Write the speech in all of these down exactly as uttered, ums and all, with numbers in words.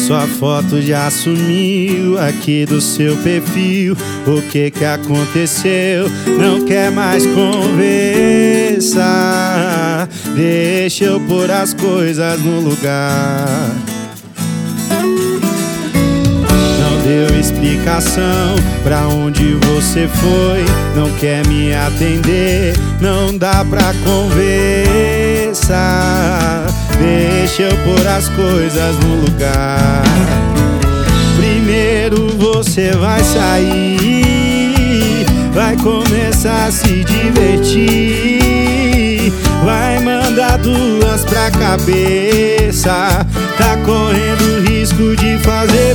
Sua foto já sumiu aqui do seu perfil. O que que aconteceu? Não quer mais conversar. Deixa eu pôr as coisas no lugar. Não deu explicação pra onde você foi. Não quer me atender, não dá pra conversar. Deixa eu pôr as coisas no lugar. Primeiro você vai sair, vai começar a se divertir, vai mandar duas pra cabeça. Tá correndo risco de fazer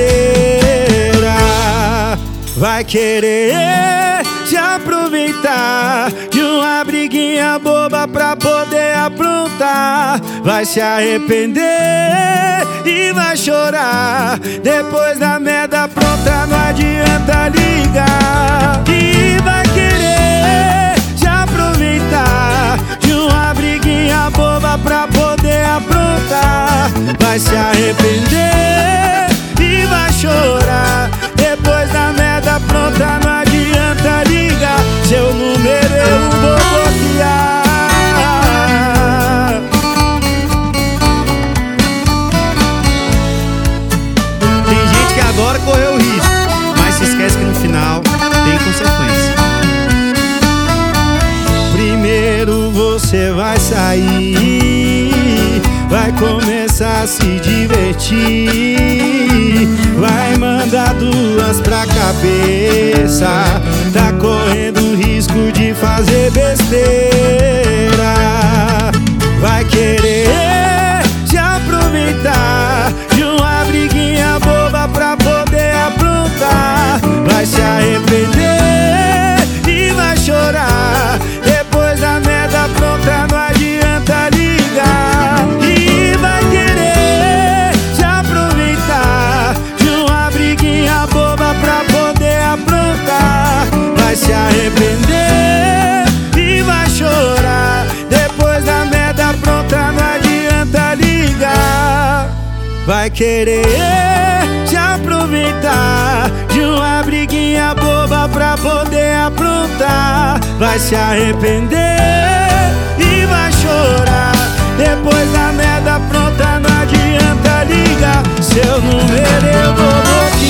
besteira. Vai querer se aproveitar de uma briguinha boba pra poder aprontar. Vai se arrepender e vai chorar. Depois da merda pronta não adianta ligar. E vai querer se aproveitar de uma briguinha boba pra poder aprontar. Vai se arrepender e vai chorar. Depois da merda pronta não adianta ligar. Seu número eu vou bloquear. Tem gente que adora correr o risco, mas se esquece que no final tem consequência. Primeiro você vai sair, vai começar a se divertir, vai mandar duas pra cabeça. Tá correndo risco de fazer besteira. Vai querer se aproveitar de uma briguinha boba pra poder aprontar. Vai se arrepender e vai chorar. Depois da merda pronta não adianta ligar. E vai querer se aproveitar de uma briguinha boba pra poder aprontar. Vai se arrepender e vai chorar. Depois da merda pronta não adianta ligar. Vai querer se aproveitar de uma briguinha boba pra poder aprontar. Vai se arrepender e vai chorar. Depois da merda pronta não adianta ligar. Seu número eu vou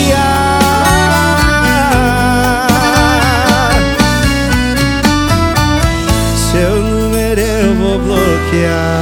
bloquear. Seu número eu vou bloquear.